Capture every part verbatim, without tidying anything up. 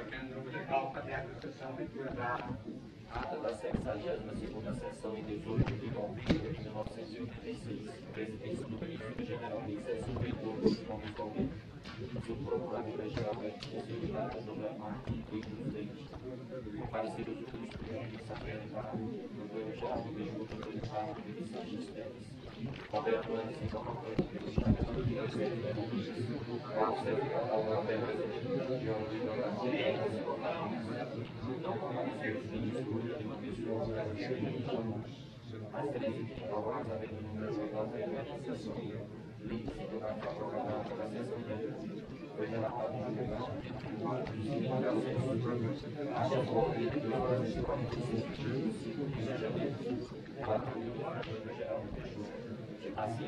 Orçamento Legal para a sessão leitura da ata da sexagésima segunda sessão em dezoito de novembro de mil novecentos e oitenta e seis, presidência do Ministro General Mixer, subreitor do Gomes Palmeira, subprocuradora-geral da Responsabilidade sobre Martins e Presidente, com parecer do juiz de justiça plenária, do governo-geral do mesmo autoritário de Vicente Esteves, cobertura de cinco campanhas pelo Estado do Rio de Janeiro, ao certificado da Federação de Ordem de Oração, não comparecer os ministros de uma pessoa mas treze provavelmente havendo número de organização lícito da programação da sessão de foi relatado na conversa de tribunal de acesso a favor de duzentos e quarenta e seis de janeiro, quatro mil e geral assim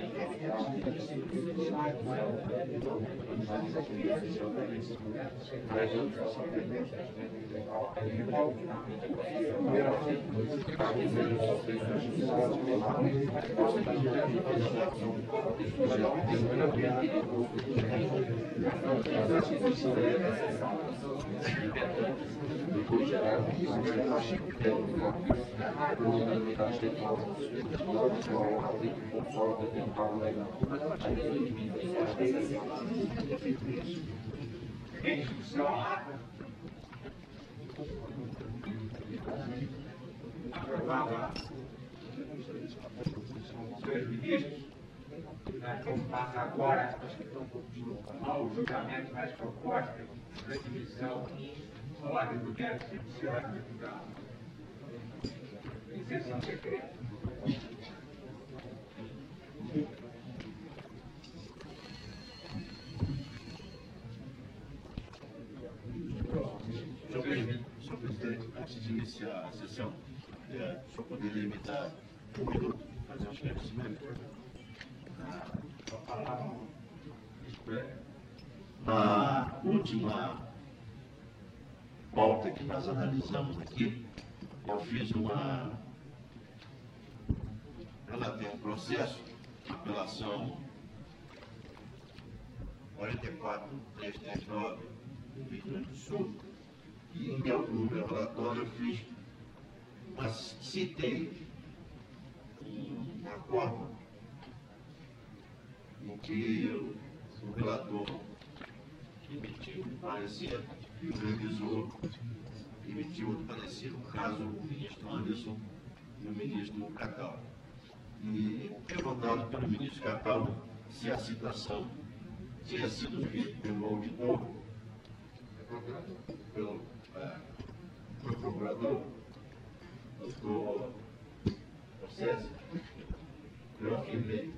depois gerar em discussão aprovada pelos ministros, vamos passar agora ao julgamento das propostas da divisão da ordem do mérito do senhor deputado. Em sessão secreta. Senhor Presidente, senhor Presidente, antes de iniciar a sessão, é, o senhor poderia me dar um minuto para fazer um esclarecimento? Na última pauta que nós analisamos aqui, eu fiz uma. Ela tem um processo de apelação quarenta e quatro mil trezentos e trinta e nove do Rio Grande do Sul. E em meu, no meu relatório eu fiz, mas citei um acordo em que o relator emitiu um parecer e o revisor emitiu outro parecer, no caso o ministro Anderson e o ministro Cacau. E perguntado pelo ministro Cacau se a citação tinha sido feita pelo auditor, pelo, é, pelo procurador, doutor César, eu afirmei.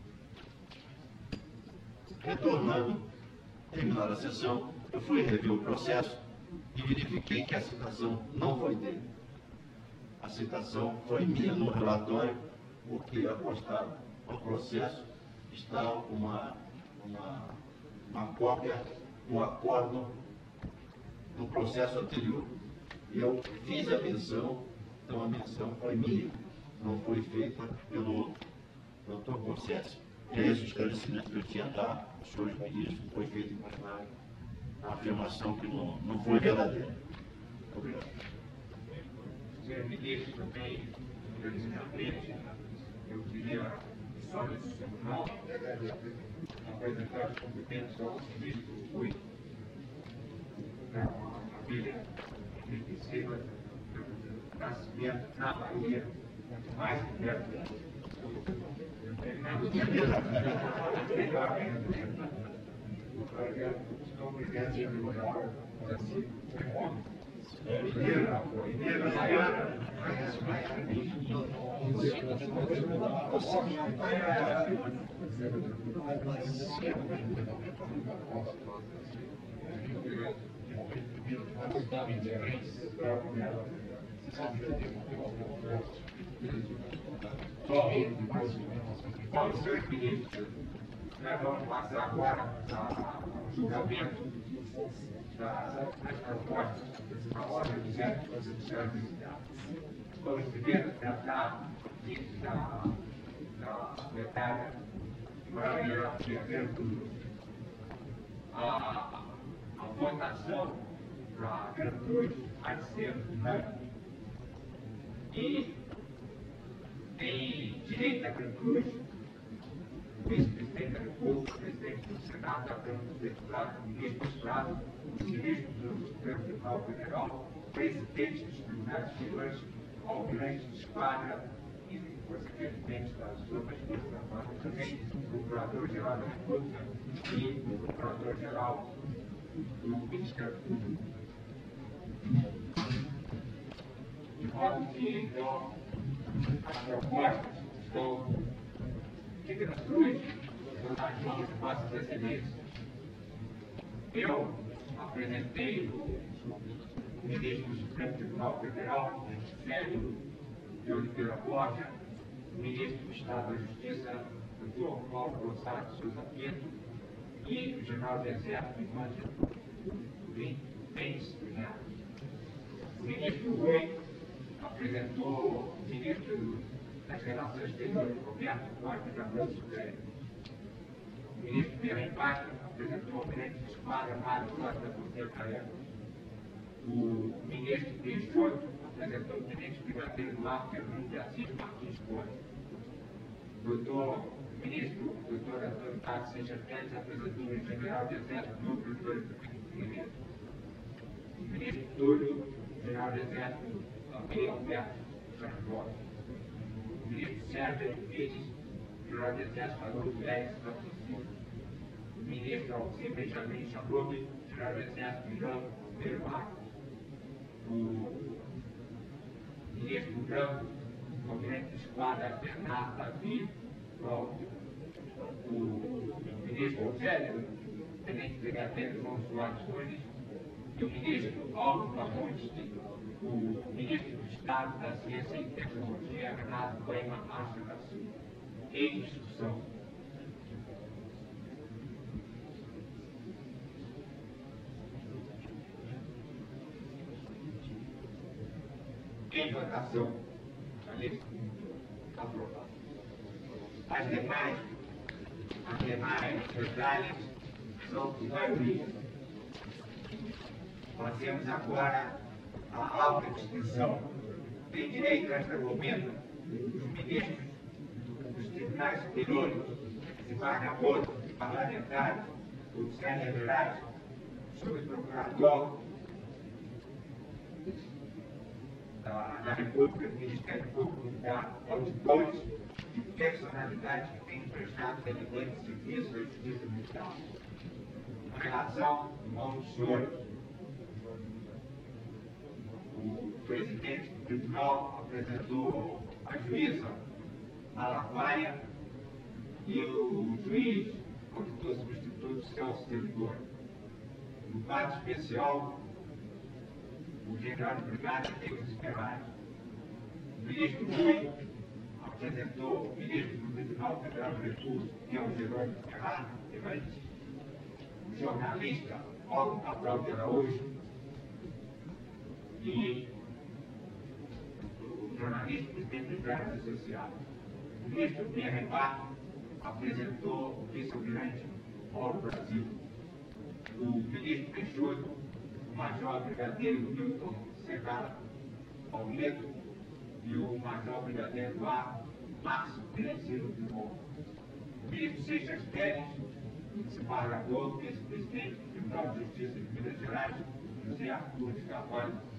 Retornando, terminada a sessão, eu fui rever o processo e verifiquei que a citação não foi dele. A citação foi minha no relatório, porque apostado no processo está uma, uma, uma cópia do acordo do processo anterior. E eu fiz a menção, então a menção foi minha, não foi feita pelo doutor Conceição. É esse o esclarecimento que eu tinha a dar aos senhores ministros, foi feito em plenário, uma afirmação que não, não foi verdadeira. Obrigado. Senhor ministro, também, presidente, eu queria só nesse tribunal apresentar as competências ao ministro Rui, uma família enriquecida, nascimento na Bahia, muito mais que perto. Bom, senhores ministros, nós vamos passar agora ao julgamento das propostas da ordem do mérito dos senhores deputados. Vamos primeiro tratar da plenária para primeiro a votação para Cruz, há de ser humano. E tem direito a Cruz, vice-presidente da República, presidente do Senado, da Câmara dos Deputados, ministro do Estado, ministro do Supremo Tribunal Federal, presidente dos tribunais superiores, almirante de esquadra e, consequentemente, das turmas de Estado, também o Procurador-Geral da República e o Procurador-Geral do Ministério Público. De modo que, então, as propostas estão dignas cruz das minhas vossas excelências. Eu apresentei o ministro do Supremo Tribunal Federal, Sérgio de Oliveira Borja, o ministro do Estado da Justiça, doutor Paulo Gonçalves de Souza Pinto, e o general do Exército, Emmanuel Pence Cunha. O ministro Rui apresentou o ministro das Relações Exteriores, Roberto Costa da França Supremo. O ministro Pierre Paes apresentou o ministro de Esquadra, Mário Costa da Corte Careca. O ministro Peixoto apresentou o ministro Brigadeiro Marco Fernando de Assis Martins Costa. O doutor ministro, doutor Antônio Carlos Seixas Pérez, apresentou o general de Exército Núcleo dois do Figueiredo. O ministro Túlio, general de Exército, Antônio Alberto Santos. O ministro Sérgio Pires, general de Exército Adolfo Lérez da Francisco. O ministro Alcir Benjamin Chabrube, general de Exército Milão Pedro Marcos. O ministro Branco, almirante de esquadra Bernardo Davi, o ministro Rogério, tenente brigadeiro João Soares Nunes, e o ministro Aldo Fagundes, o ministro do Estado da Ciência e Tecnologia, Renato Coima Arce da Silva. Em discussão. Em votação. Aprovado. As demais, as demais detalhes são de maioria. Passemos agora à alta distinção. Tem direito a este momento os ministros dos tribunais superiores, desembargadores, parlamentares, oficiais federais, subprocurador da, da República, do Ministério Público, da auditores e personalidades que têm prestado relevantes serviços à Justiça Militar. A relação aos senhores. O presidente do tribunal apresentou a juíza Malafaia e o juiz, auditor substituto Celso Servidor. No quadro especial, o general de brigada Deus Esperais. O ministro Rui apresentou o ministro do Tribunal Federal do Recurso, que é o Jerônimo Ferrari, o jornalista Paulo Cabral de Araújo e o jornalista presidente do Brasil Associado. O ministro Pierre Paes apresentou o vice-almirante Paulo Brasil. O ministro Peixoto, o major brigadeiro Milton Serrara Pauleto e o major brigadeiro Márcio Teresino de Moura. O ministro Seixas Pérez, desembargador, vice-presidente do Tribunal de Justiça de Minas Gerais, José Arthur de Carvalho